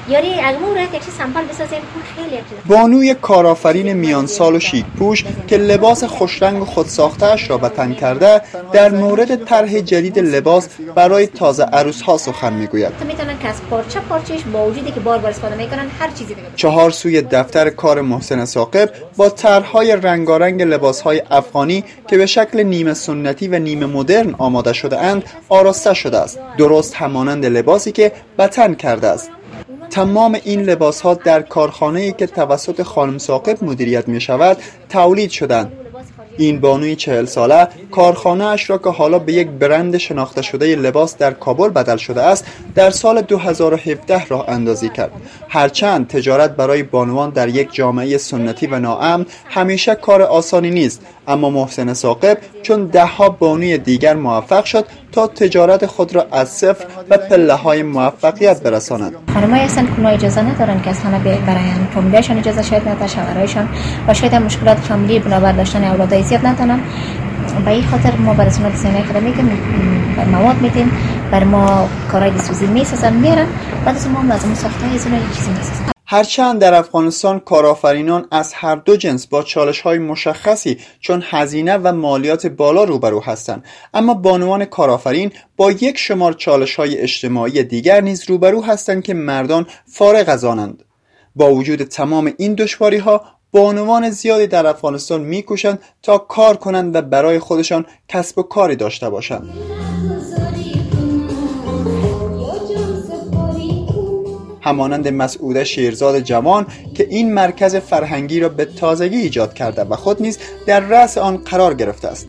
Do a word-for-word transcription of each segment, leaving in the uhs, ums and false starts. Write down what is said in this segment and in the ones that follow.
یاری اگمو رو یک سامپل بسازیم خیلی بانوی کارآفرین میان سال و شیک پوش که لباس خوشرنگ و خودساخته‌اش را به تن کرده در مورد طرح جدید لباس برای تازه عروس‌ها سخن میگوید. میتونن که از پارچه پارچه‌اش با وجودی که بار بار استفاده میکنن هر چیزی دیگه. چهار سوی دفتر کار محسن ثاقب با طرح‌های رنگارنگ لباس‌های افغانی که به شکل نیمه سنتی و نیمه مدرن آماده شده اند آراسته شده است، درست همانند لباسی که به تن کرده است. تمام این لباس‌ها در کارخانه‌ای که توسط خانم ثاقب مدیریت می‌شود تولید شدند. این بانوی چهل ساله کارخانه اش را که حالا به یک برند شناخته شده لباس در کابل بدل شده است در سال دو هزار و هفده راه اندازی کرد. هرچند تجارت برای بانوان در یک جامعه سنتی و ناامن همیشه کار آسانی نیست، اما محسن ثاقب چون ده ها بانوی دیگر موفق شد تا تجارت خود را از صفر و پله های موفقیت برساند. خانم‌های هستن که اونها اجازه ندارن که اصلا برای فامیلیشان اجازه شاید نداشت، شوهرایشان و شاید هم مشکلات فامیلی بنابر داشتن اولادای زیاد ندارن. به این خاطر ما برای اونا دیزاین کردیم که مواد میدیم، بر ما کارهای دستوزی میسازن میرن، بعد از ما لازم ساخته از اونها چیزی میسازن. هرچند در افغانستان کارآفرینان از هر دو جنس با چالش‌های مشخصی چون هزینه و مالیات بالا روبرو هستند، اما بانوان کارآفرین با یک شمار چالش‌های اجتماعی دیگر نیز روبرو هستند که مردان فارغ از آنند. با وجود تمام این دشواری‌ها بانوان زیادی در افغانستان می‌کوشند تا کار کنند و برای خودشان کسب و کاری داشته باشند. همانند مسعوده شیرزاد جوان که این مرکز فرهنگی را به تازگی ایجاد کرده و خود نیز در رأس آن قرار گرفته است.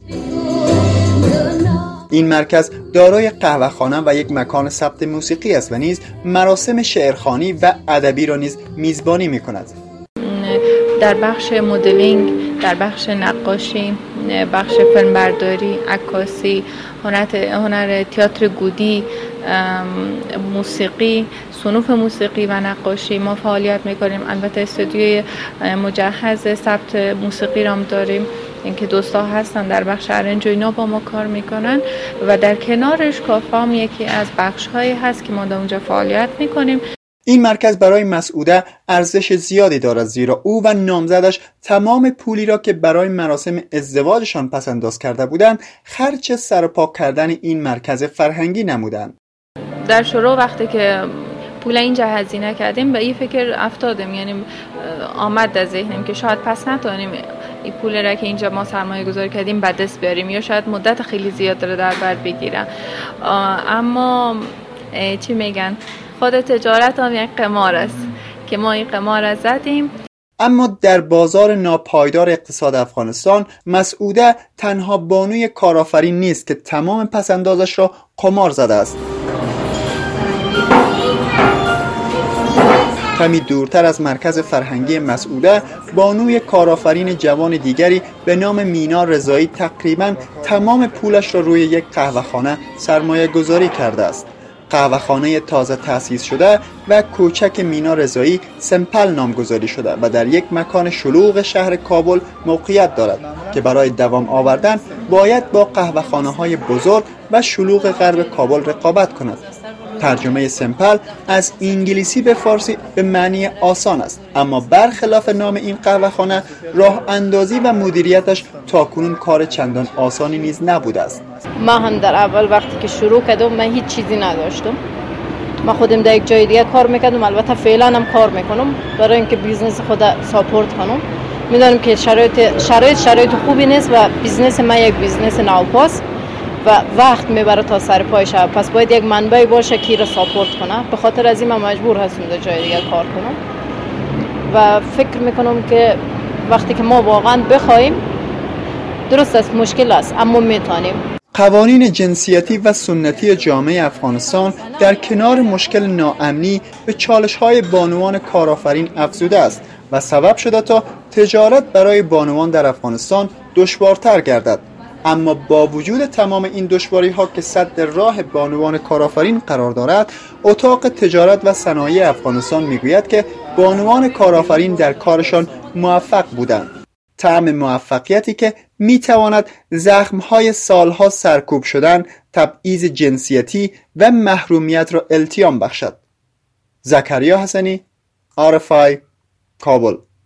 این مرکز دارای قهوه‌خانه و یک مکان ثبت موسیقی است و نیز مراسم شعرخوانی و ادبی را نیز میزبانی می‌کند. در بخش مدلینگ، در بخش نقاشی، بخش فیلمبرداری، عکاسی، هنر هنر تئاتر گودی، موسیقی، صنوف موسیقی و نقاشی ما فعالیت میکنیم. البته استودیوی مجهز ثبت موسیقی رام داریم، اینکه دوستا هستن در بخش ارنج و اینا با ما کار میکنن و در کنارش کافام یکی از بخش‌هایی هست که ما در اونجا فعالیت میکنیم. این مرکز برای مسعوده ارزش زیادی دارد، زیرا او و نامزدش تمام پولی را که برای مراسم ازدواجشان پسنداز کرده بودند خرج سرپا کردن این مرکز فرهنگی نمودند. در شروع وقتی که پول اینجا هزینه کردیم به این فکر افتادیم، یعنی آمد در ذهنم که شاید پس نتونیم این پول را که اینجا ما سرمایه گذاری کردیم به دست بیاریم یا شاید مدت خیلی زیاد رو در بر بگیرن. اما چی میگن، خود تجارت هم یک قمار است که ما این قمار را زدیم. اما در بازار ناپایدار اقتصاد افغانستان مسعوده تنها بانوی کارآفرین نیست که تمام پسندازش را قمار زده است. کمی دورتر از مرکز فرهنگی مسعوده بانوی کارآفرین جوان دیگری به نام مینا رضایی تقریباً تمام پولش را روی یک قهوه‌خانه سرمایه گذاری کرده است. قهوه‌خانه تازه تأسیس شده و کوچک مینا رضایی سمپل نامگذاری شده و در یک مکان شلوغ شهر کابل موقعیت دارد که برای دوام آوردن باید با قهوه‌خانه‌های بزرگ و شلوغ غرب کابل رقابت کند. ترجمه سمپل از انگلیسی به فارسی به معنی آسان است، اما برخلاف نام این قهوه‌خانه راه اندازی و مدیریتش تاکنون کار چندان آسانی نیز نبوده است. ما هم در اول وقتی که شروع کردم من هیچ چیزی نداشتم. ما خودم در یک جای دیگه کار میکردم، البته فعلا هم کار میکنم برای اینکه بیزنس خود ساپورت کنم. میدونم که شرایط شرایط شرایط خوبی نیست و بیزنس ما یک بیزنس نوپاست و وقت میبره تا سر پایش، پس باید یک منبعی باشه که را ساپورت کنه. به خاطر از این من مجبور هستم در جای دیگه کار کنم و فکر میکنم که وقتی که ما واقعا بخوایم، درست است مشکل است اما میتونیم. قوانین جنسیتی و سنتی جامعه افغانستان در کنار مشکل ناامنی به چالش‌های بانوان کارآفرین افزوده است و سبب شده تا تجارت برای بانوان در افغانستان دشوارتر گردد. اما با وجود تمام این دشواری‌ها که سد راه بانوان کارآفرین قرار دارد، اتاق تجارت و صنایع افغانستان میگوید که بانوان کارآفرین در کارشان موفق بودند. طعم موفقیتی که میتواند زخم‌های سالها سرکوب شدن، تبعیض جنسیتی و محرومیت را التیام بخشد. زکریا حسنی، آر اف آی، کابل.